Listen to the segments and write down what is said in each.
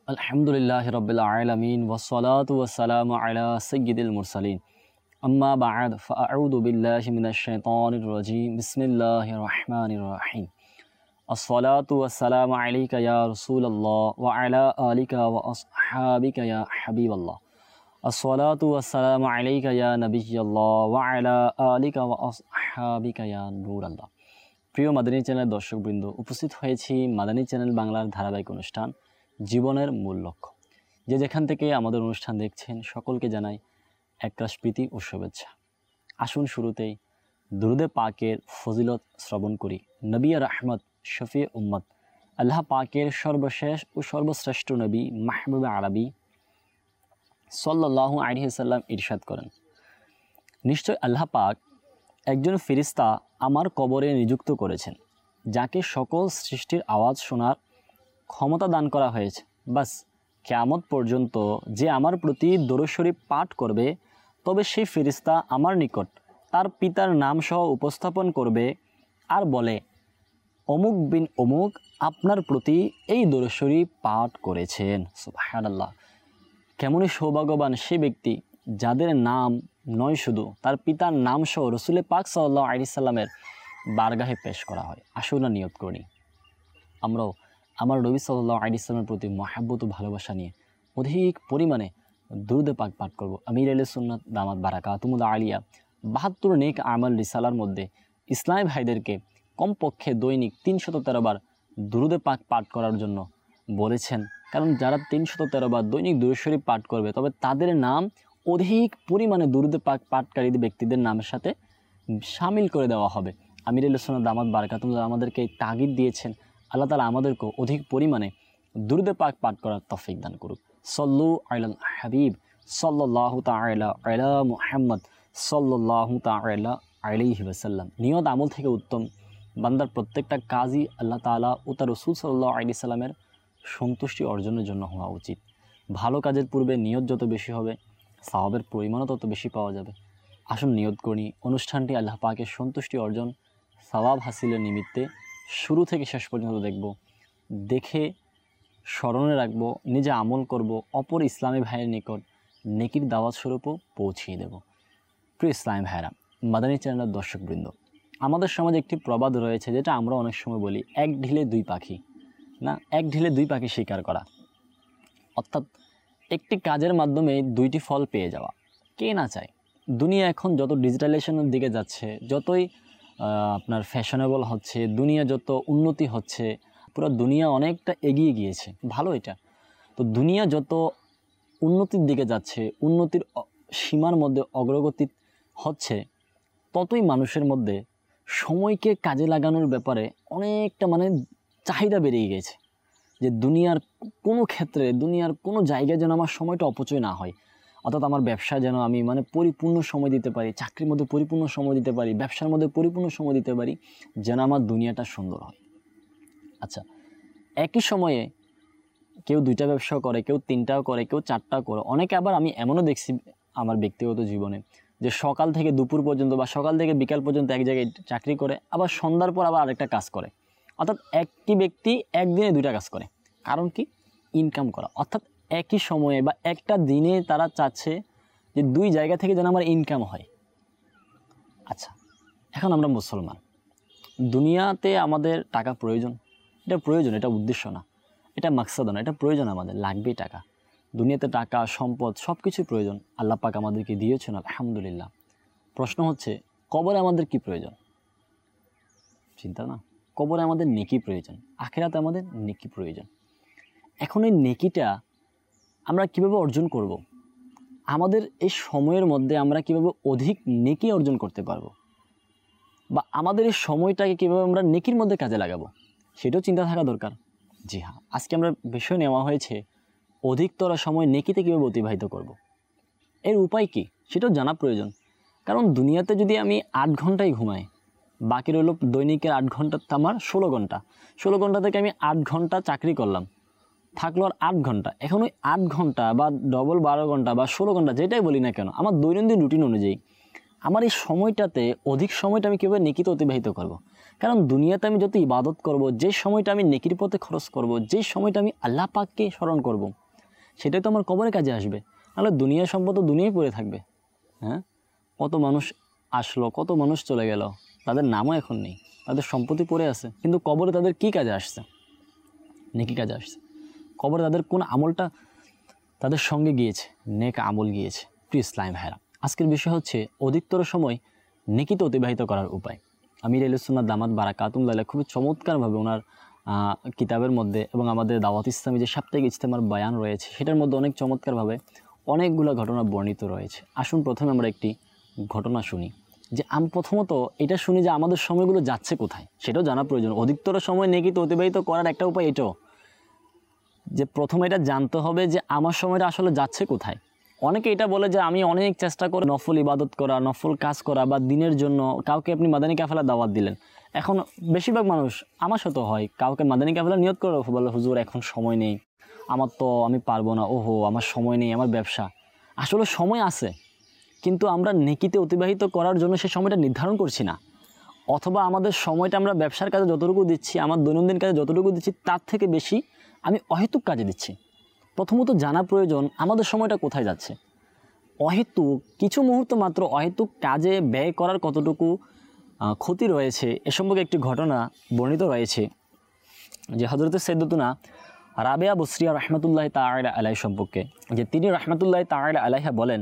আলহামদুলিল্লাহি রাব্বিল আলামিন ওয়াসসালাতু ওয়াসসালামু আলা সাইয়্যিদিল মুরসালিন আম্মা বা'দ ফাআউযু বিল্লাহি মিনাশ শাইতানির রাজীম বিসমিল্লাহির রহমানির রহিম আসসালাতু ওয়াসসালামু আলাইকা ইয়া রাসূলুল্লাহ ওয়া আলা আলিকা ওয়া আসহাবিকা ইয়া হাবিবাল্লাহ আসসালাতু ওয়াসসালামু আলাইকা ইয়া নাবিয়্যাল্লাহ ওয়া আলা আলিকা ওয়া আসহাবিকা ইয়া নূরাল্লাহ। প্রিয় মাদানী চ্যানেল দর্শকবৃন্দ, উপস্থিত হয়েছি মাদানী চ্যানেল বাংলার ধারাবাহিক অনুষ্ঠান জীবনের মূল লক্ষ্য। যে যেখান থেকে আমাদের অনুষ্ঠান দেখছেন সকলকে জানাই একরাশ প্রীতি ও শুভেচ্ছা। আসুন শুরুতেই দুরুদে পাকের ফজিলত শ্রবণ করি। নবী রাহমত শফি উম্মত আল্লাহ পাকের সর্বশেষ ও সর্বশ্রেষ্ঠ নবী মাহবুবে আরবি সাল্লাল্লাহু আলাইহি ওয়াসাল্লাম ইরশাদ করেন, নিশ্চয় আল্লাহ পাক একজন ফেরেশতা আমার কবরে নিযুক্ত করেছেন, যাকে সকল সৃষ্টির আওয়াজ শোনার ক্ষমতা দান করা হয়েছে। বাস কিয়ামত পর্যন্ত যে আমার প্রতি দরুদ শরীফ পাঠ করবে, তবে সেই ফেরেশতা আমার নিকট তার পিতার নাম সহ উপস্থাপন করবে আর বলে, অমুক বিন অমুক আপনার প্রতি এই দরুদ শরীফ পাঠ করেছেন। সুবহানাল্লাহ। কেমনই সৌভাগ্যবান সে ব্যক্তি যাদের নাম নয়, শুধু তার পিতার নাম সহ রসুল পাক সাল্লাল্লাহু আলাইহি সাল্লামের বারগাহে পেশ করা হয়। আসুন না নিয়ত করি, আমরাও আমার নবী সাল্লাল্লাহু আলাইহি সাল্লামের প্রতি মহব্বত ও ভালোবাসা নিয়ে অধিক পরিমাণে দুরুদে পাক পাঠ করব। আমির আহলে সুন্নাত দামাত বারাকাতুহুল আলিয়া 72 নেক আমল রিসালার মধ্যে ইসলামী ভাইদেরকে কমপক্ষে দৈনিক 313 বার দুরুদে পাক পাঠ করার জন্য বলেছেন। কারণ যারা 313 বার দৈনিক দুরূদ শরীফ পাঠ করবে, তবে তাদের নাম অধিক পরিমাণে দুরুদে পাক পাঠকারী ব্যক্তিদের নামের সাথে শামিল করে দেওয়া হবে। আমির আহলে সুন্নাত দামাত বারাকাতুহুল আমাদেরকে তাগিদ দিয়েছেন। আল্লাহ তাআলা আমাদেরকে অধিক পরিমাণে দুরুদে পাক পাঠ করার তৌফিক দান করুক। সল্লু আলাল হাবিব সাল্লাল্লাহু তাআলা আলা মুহাম্মদ সাল্লাল্লাহু তাআলা আলাইহি ওয়াসাল্লাম। নিয়ত আমল থেকে উত্তম বান্দার প্রত্যেকটা কাজই আল্লাহ তাআলা ও তার রাসূল সাল্লাল্লাহু আলাইহি সাল্লামের সন্তুষ্টি অর্জনের জন্য হওয়া উচিত। ভালো কাজের পূর্বে নিয়ত যত বেশি হবে, সওয়াবের পরিমাণও তত বেশি পাওয়া যাবে। আসুন নিয়ত করি, অনুষ্ঠানটি আল্লাহ পাকের সন্তুষ্টি অর্জন সওয়াব হাসিলের নিমিত্তে শুরু থেকে শেষ পর্যন্ত দেখব, দেখে স্মরণে রাখবো, নিজে আমল করব, অপর ইসলামী ভাইয়ের নিকট নেকির দাওয়াত স্বরূপও পৌঁছিয়ে দেব। প্রিয় ইসলামী ভাইরা, মাদানী চ্যানেলের দর্শকবৃন্দ, আমাদের সমাজে একটি প্রবাদ রয়েছে, যেটা আমরা অনেক সময় বলি, এক ঢিলে দুই পাখি। না, এক ঢিলে দুই পাখি শিকার করা, অর্থাৎ একটি কাজের মাধ্যমে দুইটি ফল পেয়ে যাওয়া। কে না চায়? দুনিয়া এখন যত ডিজিটালাইজেশনের দিকে যাচ্ছে, যতই আপনার ফ্যাশনেবল হচ্ছে, দুনিয়া যত উন্নতি হচ্ছে, পুরো দুনিয়া অনেকটা এগিয়ে গিয়েছে। ভালো এটা তো, দুনিয়া যত উন্নতির দিকে যাচ্ছে, উন্নতির সীমার মধ্যে অগ্রগতি হচ্ছে, ততই মানুষের মধ্যে সময়কে কাজে লাগানোর ব্যাপারে অনেকটা চাহিদা বেড়ে গেছে। যে দুনিয়ার কোনো ক্ষেত্রে, দুনিয়ার কোনো জায়গায় যেন আমার সময়টা অপচয় না হয়। অর্থাৎ আমার ব্যবসায় যেন আমি পরিপূর্ণ সময় দিতে পারি, চাকরির মধ্যে পরিপূর্ণ সময় দিতে পারি, ব্যবসার মধ্যে পরিপূর্ণ সময় দিতে পারি, যেন আমার দুনিয়াটা সুন্দর হয়। আচ্ছা, একই সময়ে কেউ 2টা ব্যবসা করে, কেউ 3টাও করে, কেউ 4টাও করে। অনেকে আবার আমি এমনও দেখছি আমার ব্যক্তিগত জীবনে, যে সকাল থেকে দুপুর পর্যন্ত বা সকাল থেকে বিকাল পর্যন্ত এক জায়গায় চাকরি করে, আবার সন্ধ্যার পর আবার আরেকটা কাজ করে। অর্থাৎ একই ব্যক্তি একদিনে 2টা কাজ করে। কারণ কি? ইনকাম করা। অর্থাৎ একই সময়ে বা একটা দিনে তারা চাচ্ছে যে 2 জায়গা থেকে যেন আমার ইনকাম হয়। আচ্ছা, এখন আমরা মুসলমান, দুনিয়াতে আমাদের টাকা প্রয়োজন, এটা প্রয়োজন, এটা উদ্দেশ্য না, এটা মাকসাদ না, এটা প্রয়োজন, আমাদের লাগবেই টাকা। দুনিয়াতে টাকা সম্পদ সব কিছুই প্রয়োজন, আল্লাহ পাক আমাদেরকে দিয়েছেন, আলহামদুলিল্লাহ। প্রশ্ন হচ্ছে, কবরে আমাদের কি প্রয়োজন? চিন্তা না, কবরে আমাদের নেকি প্রয়োজন, আখিরাতে আমাদের নেকি প্রয়োজন। এখন এই নেকিটা আমরা কিভাবে অর্জন করব? আমাদের এই সময়ের মধ্যে আমরা কিভাবে অধিক নেকি অর্জন করতে পারবো, বা আমাদের এই সময়টাকে কিভাবে আমরা নেকির মধ্যে কাজে লাগাবো, সেটাও চিন্তা থাকা দরকার। জি হ্যাঁ, আজকে আমরা বিষয় নেওয়া হয়েছে অধিকতর সময় নেকিতে কীভাবে অতিবাহিত করব। এর উপায় কী সেটাও জানা প্রয়োজন। কারণ দুনিয়াতে যদি আমি 8 ঘন্টাই ঘুমাই, বাকি রইল দৈনিকের 8 ঘন্টা, আমার 16 ঘন্টা। 16 ঘন্টা থেকে আমি 8 ঘন্টা চাকরি করলাম, থাকলো আর 8 ঘন্টা। এখন ওই 8 ঘন্টা বা ডবল 12 ঘন্টা বা 16 ঘন্টা, যেটাই বলি না কেন, আমার দৈনন্দিন রুটিন অনুযায়ী আমার এই সময়টাতে অধিক সময়টা আমি কীভাবে নেকিতে অতিবাহিত করব। কারণ দুনিয়াতে আমি যত ইবাদত করব, যে সময়টা আমি নেকির পথে খরচ করব, যে সময়টা আমি আল্লাহ পাককে স্মরণ করব, সেটাই তো আমার কবরের কাজে আসবে। নাহলে দুনিয়া সম্পদ দুনিয়ায় পড়ে থাকবে। হ্যাঁ, কত মানুষ আসলো, কত মানুষ চলে গেল, তাদের নামও এখন নেই, তাদের সম্পত্তি পড়ে আছে, কিন্তু কবরে তাদের কী কাজে আসছে? নেকি কাজে আসছে। কবরে তাদের কোন আমলটা তাদের সঙ্গে গিয়েছে? নেক আমল গিয়েছে। প্রিয় ইসলাম ভাইরা, আজকের বিষয় হচ্ছে অধিকতর সময় নেকিতে অতিবাহিত করার উপায়। আমির আহলে সুন্নাত দামাত বারাকাতুহুল্লাহ খুবই চমৎকারভাবে ওনার কিতাবের মধ্যে এবং আমাদের দাওয়াত ইসলামী যে সাপ্তাহিক ইজতেমার বয়ান রয়েছে সেটার মধ্যে অনেক চমৎকারভাবে অনেকগুলো ঘটনা বর্ণিত রয়েছে। আসুন প্রথমে আমরা একটি ঘটনা শুনি, যে আমি প্রথমত এটা শুনি যে আমাদের সময়গুলো যাচ্ছে কোথায় সেটাও জানা প্রয়োজন। অধিকতর সময় নেকিতে অতিবাহিত করার একটা উপায় এটাও, যে প্রথমে এটা জানতে হবে যে আমার সময়টা আসলে যাচ্ছে কোথায়। অনেকে এটা বলে যে আমি অনেক চেষ্টা করে নফল ইবাদত করা, নফল কাজ করা, বা দিনের জন্য কাউকে আপনি মাদানী কাফেলা দাওয়াত দিলেন। এখন বেশিরভাগ মানুষ, আমার সাথে হয়, কাউকে মাদানী কাফেলা নিয়ত করে বলে হুজুর এখন সময় নেই, আমার তো আমি পারবো না, ওহো আমার সময় নেই, আমার ব্যবসা। আসলে সময় আছে, কিন্তু আমরা নেকিতে অতিবাহিত করার জন্য সে সময়টা নির্ধারণ করছি না, অথবা আমাদের সময়টা আমরা ব্যবসার কাজে যতটুকু দিচ্ছি, আমার দৈনন্দিন কাজে যতটুকু দিচ্ছি তার থেকে বেশি আমি অহেতুক কাজে দিচ্ছি। প্রথমত জানা প্রয়োজন আমাদের সময়টা কোথায় যাচ্ছে। অহেতুক কিছু মুহূর্ত মাত্র অহেতুক কাজে ব্যয় করার কতটুকু ক্ষতি রয়েছে এ সম্পর্কে একটি ঘটনা বর্ণিত রয়েছে, যে হযরত সাইয়্যিদাতুনা রাবেয়া বসরিয়া রহমতুল্লাহ তাআলা আলাইহা সম্পর্কে, যে তিনি রহমতুল্লাহ তাআলা আলাইহা বলেন,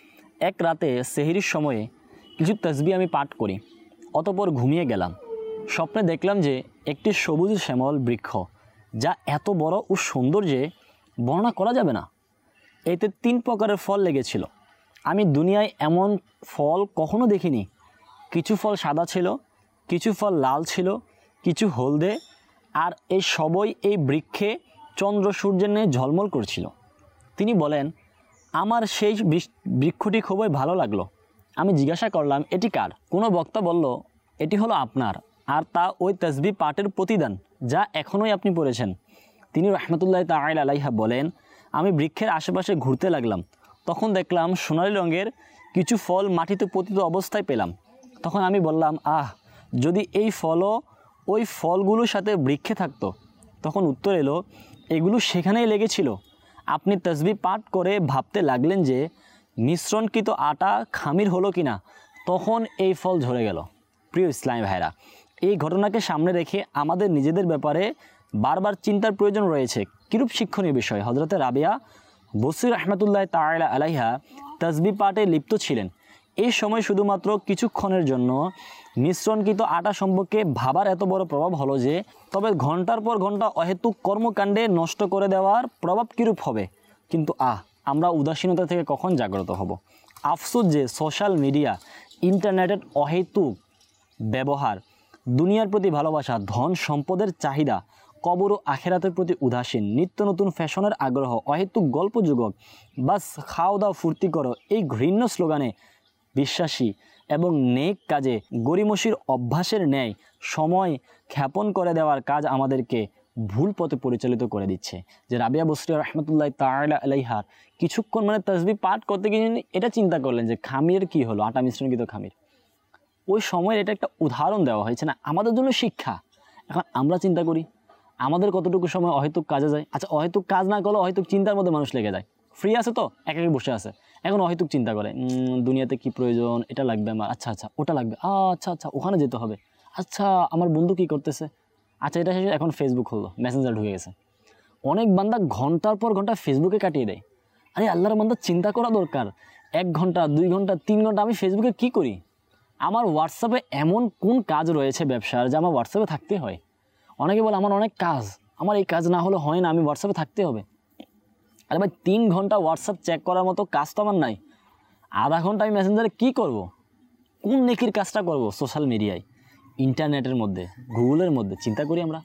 এক রাতে সেহরির সময়ে কিছু তাসবিহ আমি পাঠ করি, অতঃপর ঘুমিয়ে গেলাম। স্বপ্নে দেখলাম যে একটি সবুজ শ্যামল বৃক্ষ, যা এত বড় ও সুন্দর যে বর্ণনা করা যাবে না। এতে 3 প্রকারের ফল লেগেছিল। আমি দুনিয়ায় এমন ফল কখনো দেখিনি। কিছু ফল সাদা ছিল, কিছু ফল লাল ছিল, কিছু হলদে, আর এই সবই এই বৃক্ষে চন্দ্র সূর্যের ন্যায় ঝলমল করছিল। তিনি বলেন, আমার সেই বৃক্ষটি খুবই ভালো লাগলো। আমি জিজ্ঞাসা করলাম, এটি কার? কোনো বক্তা বলল, এটি হলো আপনার, আর তা ওই তাসবিহ পাঠের প্রতিদান যা এখনোই আপনি পড়েছেন। তিনি রহমতুল্লাহ তাআলা আলাইহা বলেন, আমি বৃক্ষের আশেপাশে ঘুরতে লাগলাম, তখন দেখলাম সোনালি রঙের কিছু ফল মাটিতে পতিত অবস্থায় পেলাম। তখন আমি বললাম, আহ, যদি এই ফলও ওই ফলগুলোর সাথে বৃক্ষে থাকতো। তখন উত্তর এলো, এগুলো সেখানেই লেগেছিল। আপনি তাসবিহ পাঠ করে ভাবতে লাগলেন যে মিশ্রণকৃত আটা খামির হলো কিনা, তখন এই ফল ঝরে গেল। প্রিয় ইসলামী ভাইরা, এই ঘটনাকে সামনে রেখে আমাদের নিজেদের ব্যাপারে বারবার চিন্তার প্রয়োজন রয়েছে। কিরূপ শিক্ষণীয় বিষয়। হযরতে রাবেয়া বসরি রহমতুল্লাহ তাআলা আলাইহা তাসবিহ পাঠে লিপ্ত ছিলেন। এই সময় শুধুমাত্র কিছুক্ষণের জন্য মিশ্রণকৃত আটা সম্পর্কে ভাবার এত বড় প্রভাব হলো যে, তবে ঘন্টার পর ঘন্টা অহেতুক কর্মকাণ্ডে নষ্ট করে দেওয়ার প্রভাব কীরূপ হবে। কিন্তু আমরা উদাসীনতা থেকে কখন জাগ্রত হব। আফসোস যে সোশ্যাল মিডিয়া, ইন্টারনেটের অহেতুক ব্যবহার, দুনিয়ার প্রতি ভালোবাসা, ধন সম্পদের চাহিদা, কবর ও আখেরাতের প্রতি উদাসীন, নিত্য নতুন ফ্যাশনের আগ্রহ, অহেতুক গল্পযুগক, বাস খাও দাও ফুর্তি করো, এই ঘৃণ্য স্লোগানে বিশ্বাসী এবং নেক কাজে গরিমসির অভ্যাসের ন্যায় সময় ক্ষেপণ করে দেওয়ার কাজ আমাদেরকে ভুল পথে পরিচালিত করে দিচ্ছে। যে রাবেয়া বসরিয়া রহমতুল্লাহ তাআলা আলাইহার কিছুক্ষণ তাসবিহ পাঠ করতে গিয়ে এটা চিন্তা করলেন যে খামিরের কি হলো, আটা মিশ্রণকৃত খামির। ওই সময়ের এটা একটা উদাহরণ দেওয়া হয়েছে না, আমাদের জন্য শিক্ষা। এখন আমরা চিন্তা করি আমাদের কতটুকু সময় অহেতুক কাজে যায়। আচ্ছা, অহেতুক কাজ না করলে অহেতুক চিন্তার মধ্যে মানুষ লেগে যায়। ফ্রি আছে তো একাকি বসে আছে, এখন অহেতুক চিন্তা করে, দুনিয়াতে কি প্রয়োজন, এটা লাগবে আমার, আচ্ছা আচ্ছা ওটা লাগবে, আচ্ছা আচ্ছা ওখানে যেতে হবে, আচ্ছা আমার বন্ধু কি করতেছে, আচ্ছা এটা শেষে এখন ফেসবুক হলো, মেসেঞ্জার ঢুকে গেছে। অনেক বান্দা ঘন্টার পর ঘন্টা ফেসবুকে কাটিয়ে দেয়। আরে আল্লাহর বান্দা চিন্তা করা দরকার, 1 ঘন্টা 2 ঘন্টা 3 ঘন্টা আমি ফেসবুকে কি করি? আমার হোয়াটসঅ্যাপে এমন কোন কাজ রয়েছে ব্যবসার যা আমার হোয়াটসঅ্যাপে থাকতে হয়? অনেকে বলে আমার অনেক কাজ, আমার এই কাজ না হলে হয় না, আমি হোয়াটসঅ্যাপে থাকতে হবে। আরে ভাই 3 ঘন্টা হোয়াটসঅ্যাপ চেক করার মতো কাজ তো আমার নাই। আধা ঘন্টা আমি মেসেঞ্জারে কী করব? কোন নেকির কাজটা করব? সোশ্যাল মিডিয়ায়, ইন্টারনেটের মধ্যে, গুগলের মধ্যে। চিন্তা করি আমরা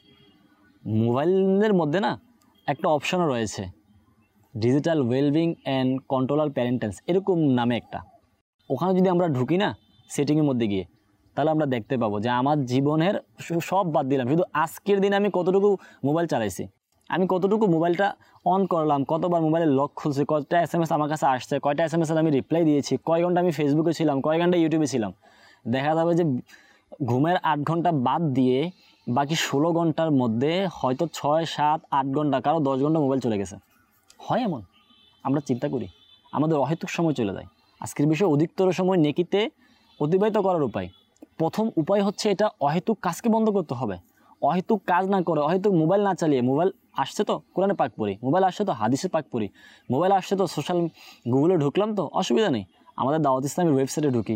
মোবাইলের মধ্যে না একটা অপশানও রয়েছে, digital wellbeing and controller parental এরকম নামে একটা। ওখানে যদি আমরা ঢুকি না সেটিংয়ের মধ্যে গিয়ে, তাহলে আমরা দেখতে পাবো যে আমার জীবনের সব বাদ দিলাম, শুধু আজকের দিনে আমি কতটুকু মোবাইল চালাইছি, আমি কতটুকু মোবাইলটা অন করলাম, কতবার মোবাইলের লক খুলছে, কয়টা SMS আমার কাছে আসছে, কয়টা SMS আমি রিপ্লাই দিয়েছি, কয় ঘন্টা আমি ফেসবুকে ছিলাম, কয় ঘন্টা ইউটিউবে ছিলাম। দেখা যাবে যে ঘুমের 8 ঘন্টা বাদ দিয়ে বাকি 16 ঘন্টার মধ্যে হয়তো 6, 7, 8 ঘন্টা, কারো 10 ঘন্টা মোবাইল চলে গেছে। হয় এমন, আমরা চিন্তা করি, আমাদের অহেতুক সময় চলে যায়। আজকের বিষয়ে অধিকতর সময় নেকিতে অতিবাহিত করার উপায়, প্রথম উপায় হচ্ছে এটা অহেতুক কাজকে বন্ধ করতে হবে। অহেতুক কাজ না করে, অহেতুক মোবাইল না চালিয়ে, মোবাইল আসছে তো কোরআনে পাক পড়ি, মোবাইল আসছে তো হাদিসে পাক পড়ি, মোবাইল আসছে তো সোশ্যাল গুগলে ঢুকলাম তো অসুবিধা নেই, আমাদের দাওয়াত ইসলামের ওয়েবসাইটে ঢুকি,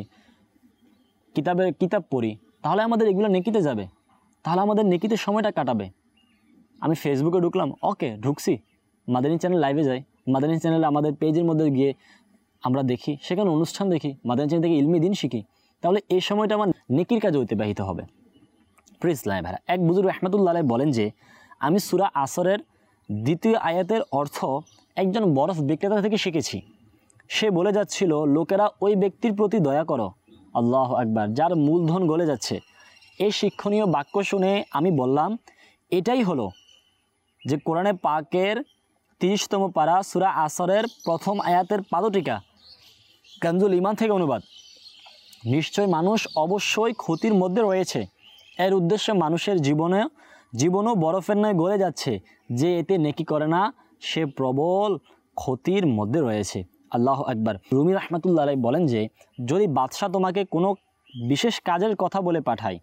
কিতাব পড়ি, তাহলে আমাদের এগুলো নেকিতে যাবে, তাহলে আমাদের নেকিতে সময়টা কাটাবে। আমি ফেসবুকে ঢুকলাম, ওকে ঢুকছি, মাদানী চ্যানেল লাইভে যাই, মাদানী চ্যানেলে আমাদের পেজের মধ্যে গিয়ে আমরা দেখি, সেখানে অনুষ্ঠান দেখি, মাদানী চ্যানেল থেকে ইলমি দিন শিখি, তাহলে এই সময়টা আমার নেকির কাজে অতিবাহিত হবে। প্রিয় ইসলামী ভাইরা, এক বুজুর্গ রহমতুল্লাহ আলাইহি বলেন যে আমি সূরা আসরের 2য় আয়াতের অর্থ একজন বরফ বিক্রেতা থেকে শিখেছি। সে বলে যাচ্ছিল, লোকেরা ওই ব্যক্তির প্রতি দয়া করো, আল্লাহু আকবার, যার মূলধন গলে যাচ্ছে। এই শিক্ষণীয় বাক্য শুনে আমি বললাম, এটাই হলো যে কোরআনে পাকের 30তম পারা সূরা আসরের প্রথম আয়াতের পাদটিকা, কানজুল ঈমান থেকে অনুবাদ। নিশ্চয় মানুষ অবশ্যই ক্ষতির মধ্যে রয়েছে, এর উদ্দেশ্যে মানুষের জীবনও বরফের ন্যায় গলে যাচ্ছে, যে এতে নেকি করে না সে প্রবল ক্ষতির মধ্যে রয়েছে। আল্লাহু আকবার। রুমি রহমতুল্লাহ আলাইহি বলেন যে যদি বাদশাহ তোমাকে কোনো বিশেষ কাজের কথা বলে পাঠায়,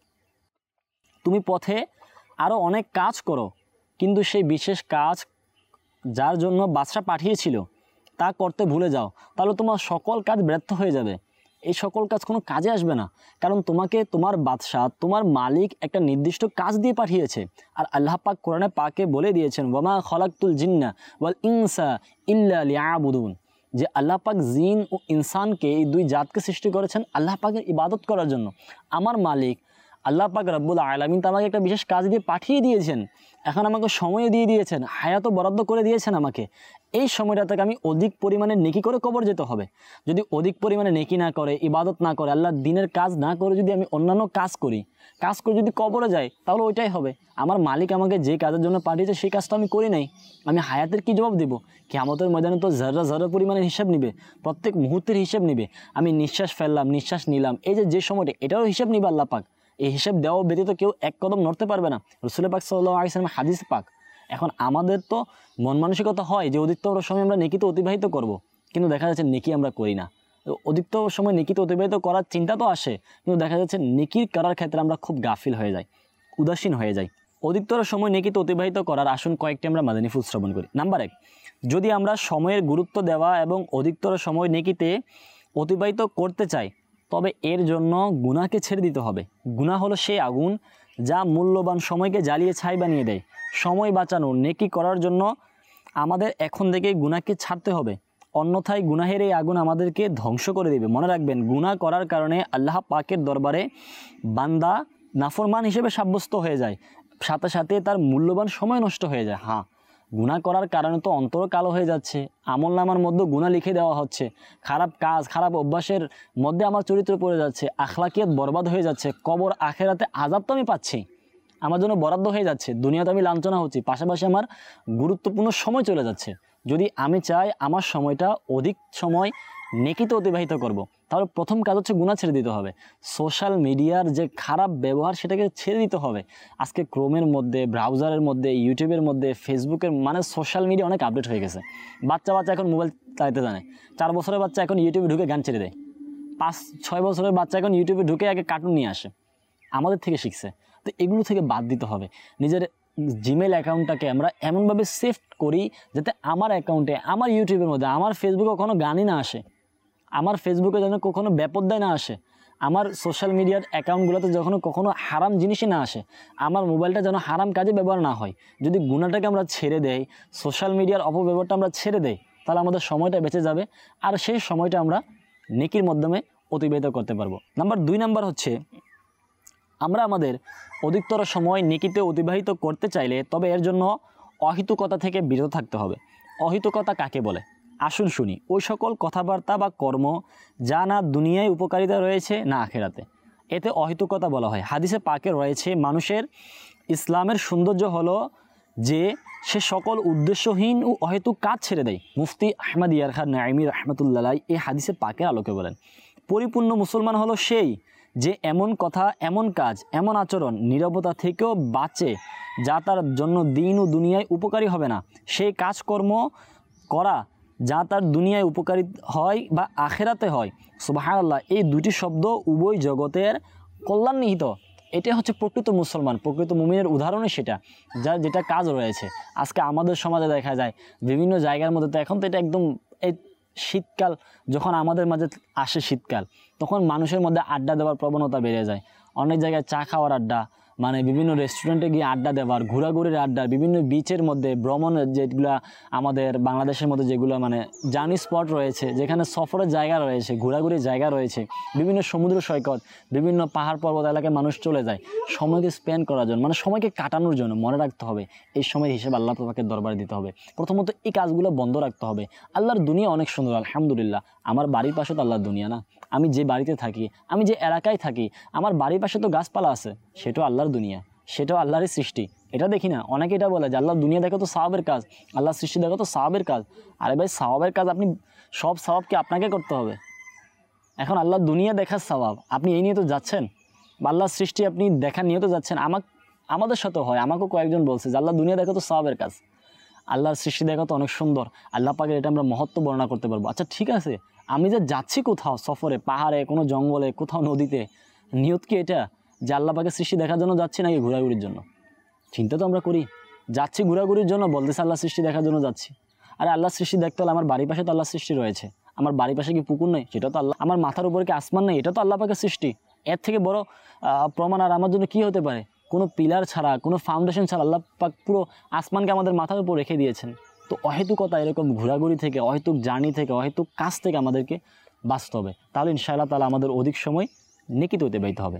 তুমি পথে আরও অনেক কাজ করো, কিন্তু সেই বিশেষ কাজ যার জন্য বাদশাহ পাঠিয়েছিল তা করতে ভুলে যাও, তাহলে তোমার সকল কাজ ব্যর্থ হয়ে যাবে। এই সকল কাজ কোনো কাজে আসবে না, কারণ তোমাকে তোমার বাদশাহ, তোমার মালিক একটা নির্দিষ্ট কাজ দিয়ে পাঠিয়েছে। আর আল্লাহ পাক কোরআনে পাকে বলে দিয়েছেন, ওয়ামা খলাকতুল জিন্না ওয়াল ইনসা ইল্লা লিয়াবুদুন, যে আল্লাহ পাক জিন ও ইনসানকে, এই দুই জাতকে সৃষ্টি করেছেন আল্লাহ পাকের ইবাদত করার জন্য। আমার মালিক আল্লাহ পাক রব্বুল আলামিন তো আমাকে একটা বিশেষ কাজ দিয়ে পাঠিয়ে দিয়েছেন, এখন আমাকে সময় দিয়ে দিয়েছেন, হায়াতও বরাদ্দ করে দিয়েছেন আমাকে। এই সময়টা থেকে আমি অধিক পরিমাণে নেকি করে কবর যেতে হবে। যদি অধিক পরিমাণে নেকি না করে, ইবাদত না করে, আল্লাহর দিনের কাজ না করে যদি আমি অন্যান্য কাজ করে যদি কবরে যাই, তাহলে ওইটাই হবে। আমার মালিক আমাকে যে কাজের জন্য পাঠিয়েছে সেই কাজটা আমি করি নাই, আমি হায়াতের কি জবাব দেবো? কিয়ামতের ময়দানে তো যারা পরিমাণের হিসাব নিবে, প্রত্যেক মুহূর্তের হিসাব নিবে। আমি নিঃশ্বাস ফেললাম, নিঃশ্বাস নিলাম, এই যে সময়টা, এটারও হিসাব নিবে আল্লাহ পাক। এই হিসাব দেওয়া ব্যতীত কেউ এক কদম নড়তে পারবে না। রাসূল পাক সাল্লাল্লাহু আলাইহি ওয়াসাল্লাম হাদিস পাক। এখন আমাদের তো মন মানসিকতা হয় যে অধিকতর সময় আমরা নেকিতে অতিবাহিত করব, কিন্তু দেখা যাচ্ছে নেকি আমরা করি না। অধিকতর সময় নেকিতে অতিবাহিত করার চিন্তা তো আসে, কিন্তু দেখা যাচ্ছে নেকির করার ক্ষেত্রে আমরা খুব গাফিল হয়ে যাই, উদাসীন হয়ে যাই। অধিকতর সময় নেকিতে অতিবাহিত করার আসুন কয়েকটি আমরা মাদানী ফুল শ্রবণ করি। নাম্বার 1, যদি আমরা সময়ের গুরুত্ব দেওয়া এবং অধিকতর সময় নেকিতে অতিবাহিত করতে চাই, তবে এর জন্য গুনাহকে ছেড়ে দিতে হবে। গুনাহ হলো সেই আগুন যা মূল্যবান সময়কে জ্বালিয়ে ছাই বানিয়ে দেয়। সময় বাঁচানোর, নেকি করার জন্য আমাদের এখন থেকেই গুনাহকে ছাড়তে হবে, অন্যথায় গুনাহের এই আগুন আমাদেরকে ধ্বংস করে দেবে। মনে রাখবেন, গুনাহ করার কারণে আল্লাহ পাকের দরবারে বান্দা নাফরমান হিসেবে সাব্যস্ত হয়ে যায়, সাথে সাথে তার মূল্যবান সময় নষ্ট হয়ে যায়। হ্যাঁ, গুনাহ করার কারণে তো অন্তর কালো হয়ে যাচ্ছে, আমলনামার মধ্যে গুনাহ লিখে দেওয়া হচ্ছে, খারাপ কাজ, খারাপ অভ্যাসের মধ্যে আমার চরিত্র পড়ে যাচ্ছে, আখলাকিয়াত বরবাদ হয়ে যাচ্ছে, কবর আখেরাতে আযাব তো আমি পাচ্ছি, আমার জন্য বরাদ্দ হয়ে যাচ্ছে, দুনিয়াতে আমি লাঞ্ছনা হচ্ছি, পাশাপাশি আমার গুরুত্বপূর্ণ সময় চলে যাচ্ছে। যদি আমি চাই আমার সময়টা অধিক সময় নেকিতে অতিবাহিত করব, তাহলে প্রথম কাজ হচ্ছে গুনাহ ছেড়ে দিতে হবে। সোশ্যাল মিডিয়ার যে খারাপ ব্যবহার সেটাকে ছেড়ে দিতে হবে। আজকে ক্রোমের মধ্যে, ব্রাউজারের মধ্যে, ইউটিউবের মধ্যে, ফেসবুকের, মানে সোশ্যাল মিডিয়া অনেক আপডেট হয়ে গেছে। বাচ্চা এখন মোবাইল চালাতে জানে, 4 বছরের বাচ্চা এখন ইউটিউবে ঢুকে গান ছেড়ে দেয়, 5-6 বছরের বাচ্চা এখন ইউটিউবে ঢুকে আগে কার্টুন নিয়ে আসে, আমাদের থেকে শিখছে। তো এগুলো থেকে বাদ দিতে হবে। নিজের জিমেল অ্যাকাউন্টটাকে আমরা এমনভাবে সেভ করি যাতে আমার অ্যাকাউন্টে, আমার ইউটিউবের মধ্যে, আমার ফেসবুকে কখনো গানই না আসে, আমার ফেসবুকে যেন কখনো বেপরদায় না আসে, আমার সোশ্যাল মিডিয়ার অ্যাকাউন্টগুলোতে যখন কখনো হারাম জিনিসই না আসে, আমার মোবাইলটা যেন হারাম কাজে ব্যবহার না হয়। যদি গুনাহটাকে আমরা ছেড়ে দেই, সোশ্যাল মিডিয়ার অপব্যবহারটা আমরা ছেড়ে দেই, তাহলে আমাদের সময়টা বেঁচে যাবে, আর সেই সময়টা আমরা নেকির মাধ্যমে অতিবাহিত করতে পারবো। নাম্বার 2 হচ্ছে, আমরা আমাদের অধিকতর সময় নেকিতে অতিবাহিত করতে চাইলে তবে এর জন্য অহিতুকতা থেকে বিরত থাকতে হবে। অহিতুকতা কাকে বলে? আসুন শুনি। ওই সকল কথাবার্তা বা কর্ম যা না দুনিয়ায় উপকারিতা রয়েছে না আখেরাতে, এতে অহিতুকতা বলা হয়। হাদিসে পাকে রয়েছে, মানুষের ইসলামের সৌন্দর্য হলো যে সে সকল উদ্দেশ্যহীন ও অহেতুক কাজ ছেড়ে দেয়। মুফতি আহমদ ইয়ার খান নাঈমী রাহমাতুল্লাহ এই হাদিসে পাকের আলোকে বলেন, পরিপূর্ণ মুসলমান হলো সেই যে এমন কথা, এমন কাজ, এমন আচরণ, নীরবতা থেকেও বাঁচে যা তার জন্য দিন ও দুনিয়ায় উপকারী হবে না, সেই কাজকর্ম করা যা তার দুনিয়ায় উপকারী হয় বা আখেরাতে হয়। সুবহানাল্লাহ, এই দুটি শব্দ উভয় জগতের কল্যাণ নিহিত। এটা হচ্ছে প্রকৃত মুসলমান, প্রকৃত মুমিনের উদাহরণই সেটা, যেটা কাজ রয়েছে। আজকে আমাদের সমাজে দেখা যায় বিভিন্ন জায়গার মধ্যে, তো এখন তো এটা একদম, এই শীতকাল যখন আমাদের মাঝে আসে শীতকাল, তখন মানুষের মধ্যে আড্ডা দেওয়ার প্রবণতা বেড়ে যায়। অনেক জায়গায় চা খাওয়ার আড্ডা, মানে বিভিন্ন রেস্টুরেন্টে গিয়ে আড্ডা দেওয়ার, ঘোরাঘুরির আড্ডা, বিভিন্ন বিচের মধ্যে ভ্রমণের, যেগুলো আমাদের বাংলাদেশের মধ্যে যেগুলো মানে জার্নি স্পট রয়েছে, যেখানে সফরের জায়গা রয়েছে, ঘোরাঘুরির জায়গা রয়েছে, বিভিন্ন সমুদ্র সৈকত, বিভিন্ন পাহাড় পর্বত এলাকায় মানুষ চলে যায় সময়কে স্পেন্ড করার জন্য, মানে সময়কে কাটানোর জন্য। মনে রাখতে হবে এই সময়ের হিসেবে আল্লাহ পাকের দরবারে দিতে হবে। প্রথমত এই কাজগুলো বন্ধ রাখতে হবে। আল্লাহর দুনিয়া অনেক সুন্দর, আলহামদুলিল্লাহ। আমার বাড়ির পাশে তো আল্লাহর দুনিয়া না, আমি যে বাড়িতে থাকি, আমি যে এলাকায় থাকি, আমার বাড়ির পাশে তো গাছপালা আছে, সেটাও আল্লাহর দুনিয়া, সেটাও আল্লাহরই সৃষ্টি। এটা দেখি না, অনেকে এটা বলে যে আল্লাহর দুনিয়া দেখো তো সাওয়াবের কাজ, আল্লাহর সৃষ্টি দেখো তো সাওয়াবের কাজ। আরে ভাই, সাওয়াবের কাজ আপনি সব সাওয়াবকে আপনাকে করতে হবে। এখন আল্লাহর দুনিয়া দেখার সাওয়াব আপনি এই নিয়ে তো যাচ্ছেন, বা আল্লাহর সৃষ্টি আপনি দেখার নিয়ে তো যাচ্ছেন। আমাদের সাথে হয়, আমাকেও কয়েকজন বলছে যে আল্লাহর দুনিয়া দেখো তো সাওয়াবের কাজ, আল্লাহর সৃষ্টি দেখা তো অনেক সুন্দর, আল্লাহ পাকের এটা আমরা মহত্ব বর্ণনা করতে পারবো। আচ্ছা ঠিক আছে, আমি যে যাচ্ছি কোথাও সফরে, পাহাড়ে, কোনো জঙ্গলে, কোথাও নদীতে, নিয়ত কি এটা যে আল্লাহ পাকের সৃষ্টি দেখার জন্য যাচ্ছি নাকি ঘোরাঘুরির জন্য? চিন্তা তো আমরা করি, যাচ্ছি ঘোরাঘুরির জন্য, বলতেছে আল্লাহ সৃষ্টি দেখার জন্য যাচ্ছি। আরে আল্লাহ সৃষ্টি দেখতে হলে আমার বাড়ির পাশে তো আল্লাহ সৃষ্টি রয়েছে, আমার বাড়ির পাশে কি পুকুর নেই? সেটা তো আল্লাহ। আমার মাথার উপরে কি আসমান নেই? এটা তো আল্লাহ পাকের সৃষ্টি। এর থেকে বড় প্রমাণ আর আমার জন্য কী হতে পারে? কোনো পিলার ছাড়া, কোনো ফাউন্ডেশন ছাড়া আল্লাহ পাক পুরো আসমানকে আমাদের মাথার উপর রেখে দিয়েছেন। তো অহেতুকতা, এরকম ঘোরাঘুরি থেকে, অহেতুক জার্নি থেকে, অহেতুক কাজ থেকে আমাদেরকে বাঁচতে হবে। তাহলে ইনশাআল্লাহ তাআলা আমাদের অধিক সময় নেকিতে অতিবাহিত হবে।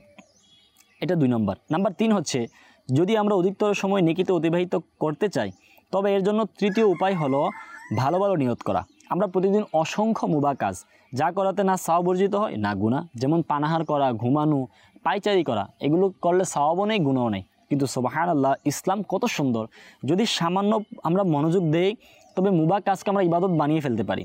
এটা 2 নম্বর। নাম্বার 3 হচ্ছে, যদি আমরা অধিকতর সময় নেকিতে অতিবাহিত করতে চাই, তবে এর জন্য তৃতীয় উপায় হলো ভালো ভালো নিয়ত করা। আমরা প্রতিদিন অসংখ্য মুবাহ কাজ, যা করাতে না সাওয়াব অর্জিত হয় না গুনাহ, যেমন পানাহার করা, ঘুমানো, পায়চারি করা, এগুলো করলে সাওয়াবও নেই, গুনাহও নেই। কিন্তু সুবহানাল্লাহ, ইসলাম কত সুন্দর। যদি সামান্য আমরা মনোযোগ দেই, তবে মুবাহ কাজকে আমরা ইবাদত বানিয়ে ফেলতে পারি,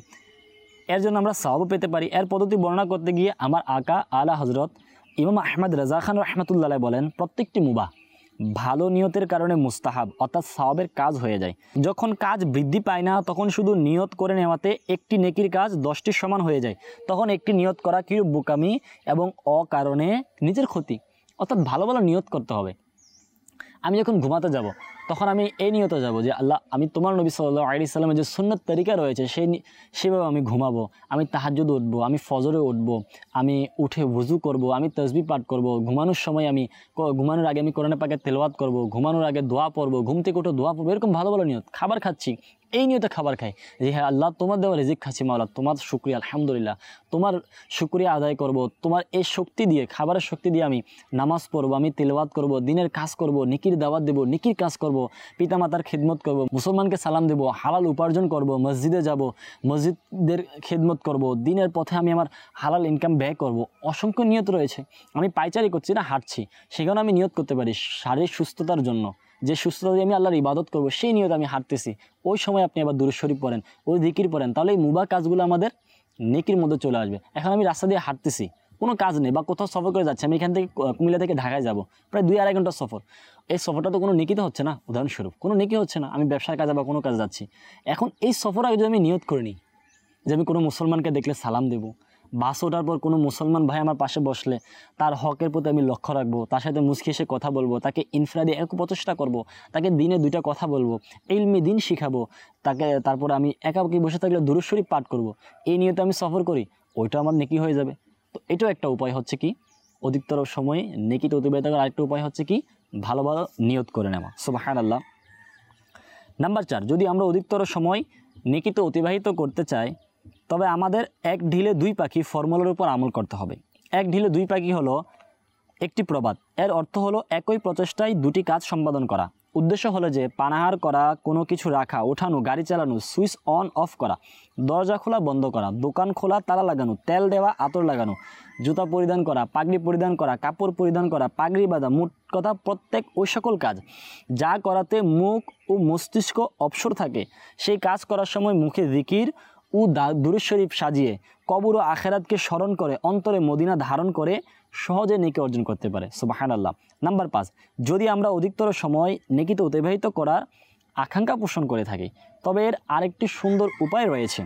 এর জন্য আমরা সাওয়াবও পেতে পারি। এর পদ্ধতি বর্ণনা করতে গিয়ে আমার আকা আলা হজরত ইমাম আহমদ রাজা খান রহমতুল্লাহ বলেন, প্রত্যেকটি মুবাহ ভালো নিয়তের কারণে মুস্তাহাব অর্থাৎ সাওয়াবের কাজ হয়ে যায়। যখন কাজ বৃদ্ধি পায় না, তখন শুধু নিয়ত করে নেওয়াতে একটি নেকির কাজ 10টির সমান হয়ে যায়। তখন একটি নিয়ত করা কি বোকামি এবং অকারণে নিজের ক্ষতি। অর্থাৎ ভালো ভালো নিয়ত করতে হবে। আমি যখন ঘুমাতে যাব, তখন আমি এই নিয়তে যাব যে আল্লাহ, আমি তোমার নবী সাল্লাল্লাহু আলাইহি সাল্লামের যে সুন্নত তরিকা রয়েছে সেভাবে আমি ঘুমাবো, আমি তাহাজ্জুদে উঠবো, আমি ফজরে উঠবো, আমি উঠে ওযু করব, আমি তাসবিহ পাঠ করব, ঘুমানোর সময় আমি ঘুমানোর আগে আমি কোরআন পাকের তেলাওয়াত করব, ঘুমানোর আগে দোয়া পড়বো, ঘুম থেকে উঠে দোয়া পড়বো। এরকম ভালো ভালো নিয়ত। খাবার খাচ্ছি, এই নিয়তে খাবার খাই যে হ্যাঁ আল্লাহ, তোমার দেওয়া রিজিক খাচ্ছি, মাওলা তোমার শুকরিয়া, আলহামদুলিল্লাহ, তোমার শুকরিয়া আদায় করব। তোমার এই শক্তি দিয়ে, খাবারের শক্তি দিয়ে আমি নামাজ পড়বো, আমি তেলাওয়াত করব, দিনের কাজ করব, নেকির দাওয়াত দেব, নেকির কাজ করব, পিতামাতার খেদমত করব, মুসলমানকে সালাম দেব, হালাল উপার্জন করব, মসজিদে যাব, মসজিদের খেদমত করব, দিনের পথে আমি আমার হালাল ইনকাম ব্যয় করব। অসংখ্য নিয়ত রয়েছে। আমি পায়চারি করছি না, হাঁটছি, সেখানে আমি নিয়ত করতে পারি শারীরিক সুস্থতার জন্য, যে সুস্থতা দিয়ে আমি আল্লাহর ইবাদত করব, সেই নিয়ত আমি হাঁটতেছি। ওই সময় আপনি আবার দুরূদ শরীফ পড়েন, ওই জিকির পড়েন, তাহলে এই মুবাহ কাজগুলো আমাদের নেকির মধ্যে চলে আসবে। এখন আমি রাস্তা দিয়ে হাঁটতেছি, কোনো কাজ নেই, বা কোথাও সফর করে যাচ্ছি, আমি এখান থেকে কুমিল্লা থেকে ঢাকায় যাব, প্রায় 2-2.5 ঘন্টার সফর। এই সফরটা তো কোনো নেকিতে হচ্ছে না, উদাহরণস্বরূপ কোনো নেকি হচ্ছে না। আমি ব্যবসার কাজে বা কোনো কাজে যাচ্ছি, এখন এই সফর আগে যদি আমি নিয়ত করে নিই যে আমি কোনো মুসলমানকে দেখলে সালাম দেব, বাস ওঠার পর কোনো মুসলমান ভাই আমার পাশে বসলে তার হকের প্রতি আমি লক্ষ্য রাখবো, তার সাথে মুচকি এসে কথা বলবো, তাকে ইনফরাদি এক প্রচেষ্টা করব, তাকে দিনে 2টা কথা বলবো, ইলমি দিন শিখাবো তাকে, তারপরে আমি একাকি বসে থাকলে দুরূদ শরীফ পাঠ করব, এই নিয়তে আমি সফর করি, ওইটা আমার নেকি হয়ে যাবে। তো এটাও একটা উপায় হচ্ছে কি, অধিকতর সময়ে নেকিতে অতিবাহিত করার আরেকটা উপায় হচ্ছে কি, ভালো ভালো নিয়ত করে নেওয়া। সুবহানাল্লাহ। নাম্বার 4, যদি আমরা অধিকতর সময় নেকিতে অতিবাহিত করতে চাই, তবে আমাদের এক ঢিলে 2 পাখি ফর্মুলার উপর আমল করতে হবে। এক ঢিলে 2 পাখি হলো একটি প্রবাদ। এর অর্থ হলো একই প্রচেষ্টায় 2টি কাজ সম্পাদন করা। উদ্দেশ্য হলো যে পানাহার করা, কোনো কিছু রাখা, ওঠানো, গাড়ি চালানো, সুইচ অন অফ করা, দরজা খোলা বন্ধ করা, দোকান খোলা, তালা লাগানো, তেল দেওয়া, আতর লাগানো, জুতা পরিধান করা, পাগড়ি পরিধান করা, কাপড় পরিধান করা, পাগড়ি বাঁধা, মোট কথা প্রত্যেক ওই সকল কাজ যা করাতে মুখ ও মস্তিষ্ক অবসর থাকে, সেই কাজ করার সময় মুখে জিকির ও দুরূদ শরীফ সাজিয়ে কবর ও আখেরাতকে স্মরণ করে অন্তরে মদিনা ধারণ করে সহজে নেকি অর্জন করতে পারে। সুবহানাল্লাহ। নাম্বার 5, যদি আমরা অধিকতর সময় নেকিতে অতিবাহিত করার আকাঙ্ক্ষা পোষণ করে থাকি, তবে এর আরেকটি সুন্দর উপায় রয়েছে,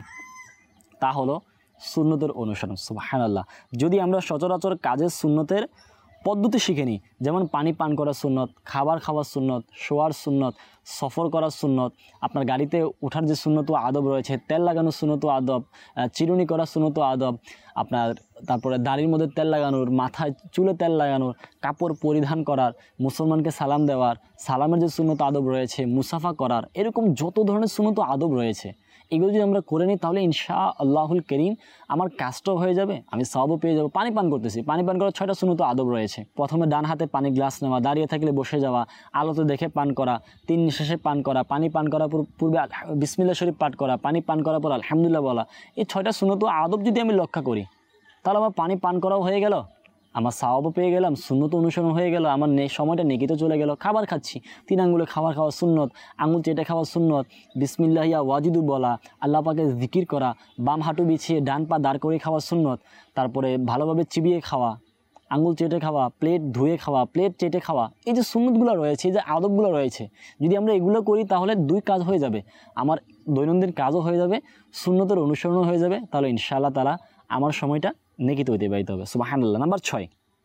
তা হলো সুন্নতের অনুসরণ। সুবহানাল্লাহ। যদি আমরা সচরাচর কাজের সুন্নতের পদ্ধতি শিখে নিই, যেমন পানি পান করার সুন্নত, খাবার খাওয়ার সুন্নত, শোয়ার সুন্নত, সফর করার সুন্নত, আপনার গাড়িতে ওঠার যে সুন্নত ও আদব রয়েছে, তেল লাগানোর সুন্নত ও আদব, চিরুনি করার সুন্নত ও আদব, আপনার তারপরে দাড়ির মধ্যে তেল লাগানোর, মাথায় চুলে তেল লাগানোর, কাপড় পরিধান করার, মুসলমানকে সালাম দেওয়ার, সালামের যে সুন্নত আদব রয়েছে, মুসাফা করার, এরকম যত ধরনের সুন্নত আদব রয়েছে, এগুলো যদি আমরা করে নিই তাহলে ইনশাআল্লাহুল করিম আমার কাজটাও হয়ে যাবে, আমি সওয়াবও পেয়ে যাবো। পানি পান করতেছি, পানি পান করার 6টা সুন্নত আদব রয়েছে। প্রথমে ডান হাতে পানি গ্লাস নেওয়া, দাঁড়িয়ে থাকলে বসে যাওয়া, আলোতে দেখে পান করা, 3 নিঃশ্বাসে পান করা, পানি পান করার পূর্বে বিসমিল্লাহ শরীফ পাঠ করা, পানি পান করার পর আলহামদুলিল্লাহ বলা, এই 6টা সুন্নত আদব যদি আমি লক্ষ্য করি তাহলে আমার পানি পান করাও হয়ে গেল, আমার সওয়াবও পেয়ে গেলাম, সুন্নত অনুসরণ হয়ে গেল, আমার সময়টা নেকিতে চলে গেল। খাবার খাচ্ছি, 3 আঙ্গুলে খাবার খাওয়া সুন্নত, আঙুল চেটে খাওয়া সুন্নত, বিসমিল্লাহ ইয়া ওয়াজিদু বলা, আল্লাহ পাকে জিকির করা, বাম হাঁটু বিছিয়ে ডান পা দাঁড় করে খাওয়া সুন্নত, তারপরে ভালোভাবে চিবিয়ে খাওয়া, আঙুল চেটে খাওয়া, প্লেট ধুয়ে খাওয়া, প্লেট চেটে খাওয়া, এই যে সুন্নতগুলো রয়েছে, এই যে আদবগুলো রয়েছে, যদি আমরা এগুলো করি তাহলে 2 কাজ হয়ে যাবে, আমার দৈনন্দিন কাজও হয়ে যাবে, সুন্নতের অনুসরণও হয়ে যাবে, তাহলে ইনশাআল্লাহ তাআলা আমার সময়টা নেকিতে অতিবাহিত হবে। সুবহানাল্লাহ। নাম্বার 6,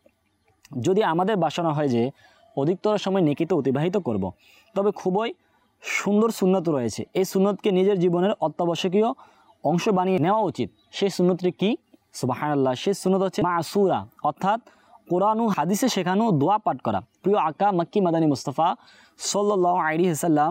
যদি আমাদের বাসনা হয় যে অধিকতর সময় নেকিতে অতিবাহিত করব, তবে খুবই সুন্দর সুন্নত রয়েছে, এই সুন্নতকে নিজের জীবনের অত্যাবশ্যকীয় অংশ বানিয়ে নেওয়া উচিত। সেই সুন্নতটি কি? সুবহানাল্লাহ। সেই সুন্নত হচ্ছে মাসুরা, অর্থাৎ কোরআন ও হাদিসে শেখানো দোয়া পাঠ করা। প্রিয় আকা মক্কি মাদানী মুস্তাফা সাল্লাল্লাহু আলাইহি ওয়াসাল্লাম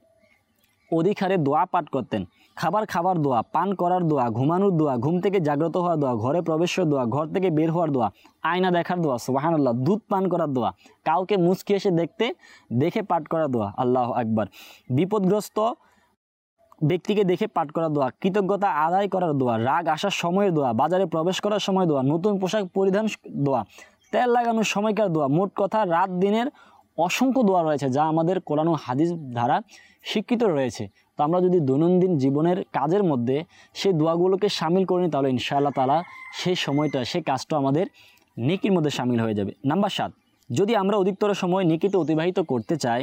অধিক হারে দোয়া পাঠ করতেন। খাবার দোয়া, পান করার দোয়া, ঘুমানোর দোয়া, ঘুম থেকে জাগ্রত হওয়ার দোয়া, ঘরে প্রবেশের দোয়া, ঘর থেকে বের হওয়ার দোয়া, আয়না দেখার দোয়া, সুবহানাল্লাহ, দুধ পান করার দোয়া, কাউকে মুচকি এসে দেখে পাঠ করার দোয়া, আল্লাহু আকবার, বিপদগ্রস্ত ব্যক্তিকে দেখে পাঠ করার দোয়া, কৃতজ্ঞতা আদায় করার দোয়া, রাগ আসার সময়ের দোয়া, বাজারে প্রবেশ করার সময় দোয়া, নতুন পোশাক পরিধান দোয়া, তেল লাগানোর সময়কার দোয়া, মোট কথা রাত দিনের অসংখ্য দোয়া রয়েছে যা আমাদের কোরআন ও হাদিস দ্বারা শিক্ষিত রয়েছে। তো আমরা যদি দৈনন্দিন জীবনের কাজের মধ্যে সেই দোয়াগুলোকে শামিল করি তাহলে ইনশাআল্লাহ তাআলা সেই সময়টা, সেই কাজটা আমাদের নেকির মধ্যে শামিল হয়ে যাবে। নাম্বার 7, যদি আমরা অধিকতর সময় নেকিতে অতিবাহিত করতে চাই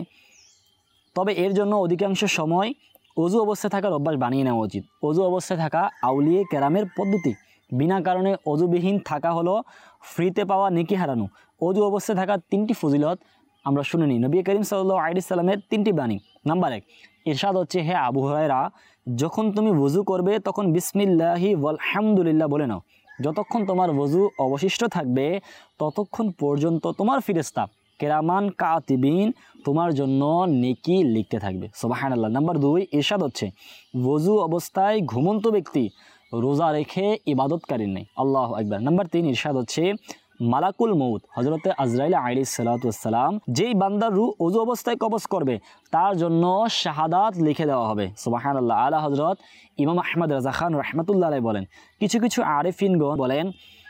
তবে এর জন্য অধিকাংশ সময় অজু অবস্থায় থাকার অভ্যাস বানিয়ে নেওয়া উচিত। অজু অবস্থায় থাকা আউলিয়ে কেরামের পদ্ধতি। বিনা কারণে অজুবিহীন থাকা হলো ফ্রিতে পাওয়া নেকি হারানো। অজু অবস্থায় থাকা 3টি ফজিলত আমরা শুনে নিই। নবী করিম সাল্লাল্লাহু আলাইহি সাল্লামের 3টি বাণী। নাম্বার 1, ইরশাদ হচ্ছে, হে আবু হুরায়রা, যখন তুমি ওযু করবে তখন বিসমিল্লাহি ওয়ালহামদুলিল্লাহ বলে নাও। যতক্ষণ তোমার ওযু অবশিষ্ট থাকবে ততক্ষণ পর্যন্ত তোমার ফেরেশতা কেরামান কাতিবিন তোমার জন্য নেকি লিখতে থাকবে। সুবহানাল্লাহ। নাম্বার 2, ইরশাদ হচ্ছে, ওযু অবস্থায় ঘুমন্ত ব্যক্তি রোজা রেখে ইবাদতকারীর নেই। আল্লাহু আকবার। নাম্বার 3, ইরশাদ হচ্ছে, মালাকুল মউত হযরতে আজরাইল আলাইহিস সালাতু ওয়াস সালাম যেই বান্দার রূহ ওযু অবস্থায় কবজ করবে তার জন্য শাহাদাত লিখে দেওয়া হবে। সুবহানাল্লাহ। আলা হযরত ইমাম আহমদ রাজা খান রাহমাতুল্লাহ আলাইহি বলেন, কিছু কিছু আরেফিনগণ বলেন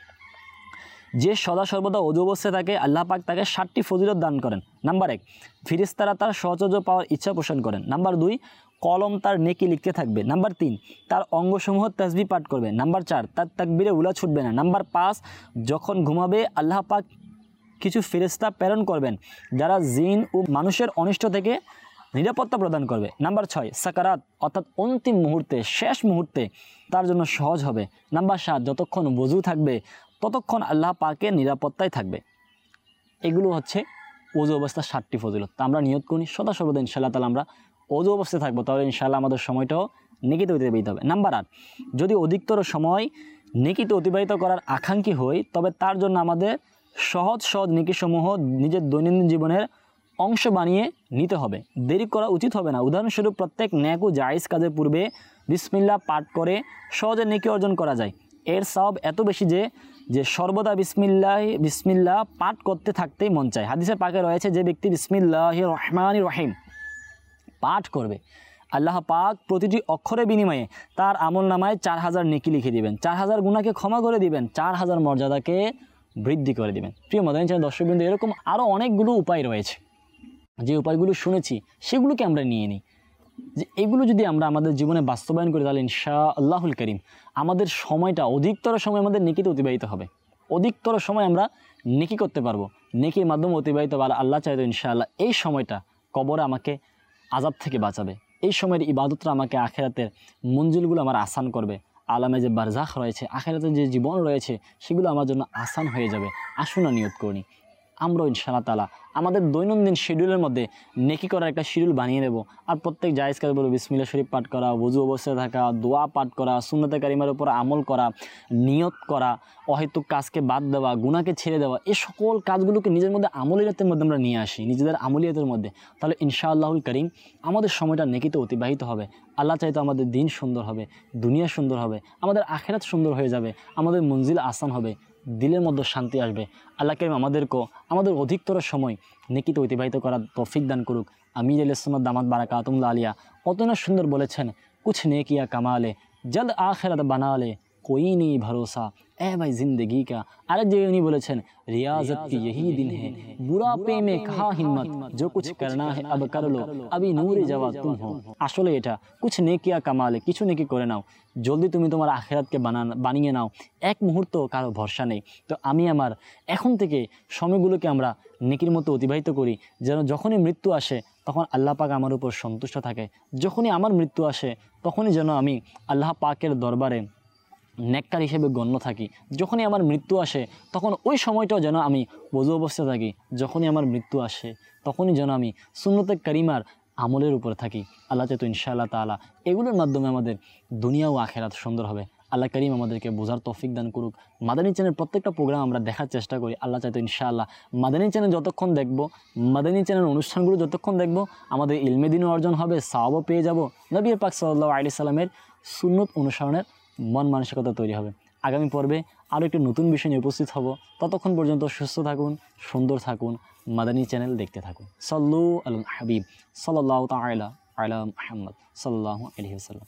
যে সদা সর্বদা ওযু অবস্থায় থাকে আল্লাহ পাক তাকে 7টি ফজিলত দান করেন। নাম্বার 1, ফেরেশতারা তার সহচর্য পাওয়ার ইচ্ছা পোষণ করেন। নাম্বার 2, কলম তার নেকি লিখতে থাকবে। নাম্বার 3, তার অঙ্গসমূহ তাসবিহ পাঠ করবে। নাম্বার 4, তার তাকবীরে উলা ছুটবে না। নাম্বার 5, যখন ঘুমাবে আল্লাহ পাক কিছু ফেরেশতা প্রেরণ করবেন যারা জিন ও মানুষের অনিষ্ট থেকে নিরাপত্তা প্রদান করবে। নাম্বার 6, সাকারাত অর্থাৎ অন্তিম মুহূর্তে, শেষ মুহূর্তে তার জন্য সহজ হবে। নাম্বার 7, যতক্ষণ ওযু থাকবে ততক্ষণ আল্লাহ পাকের নিরাপত্তায় থাকবে। এগুলো হচ্ছে ওযু অবস্থার 7টি ফজিলত। তা আমরা নিয়ত করি সদা সর্বদা ইনশাআল্লাহ তাআলা আমরা ওযু অবস্থায় থাকবো, তাহলে ইনশাআল্লাহ আমাদের সময়টাও নেকিতে অতিবাহিত হবে। নাম্বার 8, যদি অধিকতর সময় নেকিতে অতিবাহিত করার আকাঙ্ক্ষী হই তবে তার জন্য আমাদের সহজ নেকিসমূহ নিজের দৈনন্দিন জীবনের অংশ বানিয়ে নিতে হবে। দেরি করা উচিত হবে না। উদাহরণস্বরূপ প্রত্যেক নেক ও জায়েজ কাজের পূর্বে বিসমিল্লাহ পাঠ করে সহজে নেকি অর্জন করা যায়। এর সওয়াব এত বেশি যে সর্বদা বিসমিল্লাহ পাঠ করতে থাকতেই মন চায়। হাদিসে পাকে রয়েছে, যে ব্যক্তি বিসমিল্লাহির রহমানির রহিম পাঠ করবে, আল্লাহ পাক প্রতিটি অক্ষরের বিনিময়ে তার আমল নামায় 4000 নেকি লিখে দিবেন, 4000 গুনাহকে ক্ষমা করে দিবেন, 4000 মর্যাদাকে বৃদ্ধি করে দিবেন। প্রিয় মাদানী চ্যানেল দর্শকবৃন্দ, এরকম আরও অনেকগুলো উপায় রয়েছে, যে উপায়গুলো শুনেছি সেগুলোকে আমরা নিয়ে নিই, যে এগুলো যদি আমরা আমাদের জীবনে বাস্তবায়ন করি তাহলে ইনশাআল্লাহুল কারীম আমাদের সময়টা অধিকতর সময় আমাদের নেকিতে অতিবাহিত হবে, অধিকতর সময় আমরা নেকি করতে পারবো, নেকির মাধ্যমে অতিবাহিত হবে। আল্লাহ চাইতো ইনশাআল্লাহ এই সময়টা কবরে আমাকে আযাব থেকে বাঁচাবে, এই সময়ের ইবাদতটা আমাকে আখিরাতের মঞ্জিলগুলো আমার আসান করবে, আলামে যে বারজাখ রয়েছে, আখিরাতের যে জীবন রয়েছে সেগুলো আমার জন্য আসান হয়ে যাবে। আসুন না নিয়ত করি আমরাও ইনশাআল্লাহ তাআলা আমাদের দৈনন্দিন শিডিউলের মধ্যে নেকি করার একটা শিডিউল বানিয়ে নেব। আর প্রত্যেক জায়েজ কাজ বলবো বিসমিল্লাহ শরীফ পাঠ করা, ওযু অবস্থায় থাকা, দোয়া পাঠ করা, সুন্নতে কারিমার উপর আমল করা, নিয়ত করা, অহেতুক কাজকে বাদ দেওয়া, গুনাহকে ছেড়ে দেওয়া, এই সকল কাজগুলোকে নিজের মধ্যে আমলিয়াতের মধ্যে আমরা নিয়ে আসি, নিজেদের আমলিয়াতের মধ্যে, তাহলে ইনশাআল্লাহুল কারীম আমাদের সময়টা নেকিতে অতিবাহিত হবে। আল্লাহ চাইতো আমাদের দিন সুন্দর হবে, দুনিয়া সুন্দর হবে, আমাদের আখিরাত সুন্দর হয়ে যাবে, আমাদের মঞ্জিল আসান হবে, দিলের মধ্যে শান্তি আসবে। আল্লাহ কারীম আমাদেরকেও আমাদের অধিকতর সময় নেকিতে অতিবাহিত করার তৌফিক দান করুক। আমির আলাইহিস সালাম দামাত বারাকাতুহুল্লাহ আলিয়া কত না সুন্দর বলেছেন, কুছ নেকিয়া কামালে জল আখিরাত বানালে कोई नहीं भरोसा ए भाई जिंदगी का। আরেক জায়গায় উনি বলেছেন, रियाजत की यही दिन है बुढ़ापे में कहा हिम्मत जो कुछ करना है अब कर लो अभी नूर जवाब तुम हो। আসলে এটা কুছ নেকিয়া কামালে, কিছু নেকি করে নাও, জলদি তুমি তোমার আখিরাতকে বানিয়ে নাও, এক মুহূর্ত কারো ভরসা নেই। তো আমি আমার এখন থেকে সময়গুলোকে আমরা নেকির মতো অতিবাহিত করি, যেন যখনই মৃত্যু আসে তখন আল্লাহ পাক আমার উপর সন্তুষ্ট থাকে, যখনই আমার মৃত্যু আসে তখনই যেন আমি আল্লাহ পাকের দরবারে নেককার হিসেবে গণ্য থাকি। যখনই আমার মৃত্যু আসে তখন ওই সময়টাও যেন আমি ওযু অবস্থায় থাকি, যখনই আমার মৃত্যু আসে তখনই যেন আমি সুন্নতে কারিমার আমলের উপর থাকি। আল্লাহ চাইতো ইনশাআল্লাহ তাআলা এগুলোর মাধ্যমে আমাদের দুনিয়া ও আখিরাত সুন্দর হবে। আল্লাহ কারীম আমাদেরকে বোঝার তৌফিক দান করুক। মাদানী চ্যানেল প্রত্যেকটা প্রোগ্রাম আমরা দেখার চেষ্টা করি। আল্লাহ চাইতো ইনশাআল্লাহ মাদানী চ্যানেল যতক্ষণ দেখব, মাদানী চ্যানেল অনুষ্ঠানগুলো যতক্ষণ দেখব, আমাদের ইলমে দ্বীন অর্জন হবে, সওয়াবও পেয়ে যাব, নবী পাক সাল্লাল্লাহু আলাইহি সাল্লামের সুন্নত অনুসরণের মন মানসিকতা তৈরি হবে। আগামী পর্বে আরও একটি নতুন বিষয় নিয়ে উপস্থিত হব। ততক্ষণ পর্যন্ত সুস্থ থাকুন, সুন্দর থাকুন, মাদানী চ্যানেল দেখতে থাকুন। সাল্লু আলাল হাবিব সাল্লাল্লাহু তাআলা আলা মুহাম্মদ সাল্লাল্লাহু আলাইহি ওয়াসাল্লাম।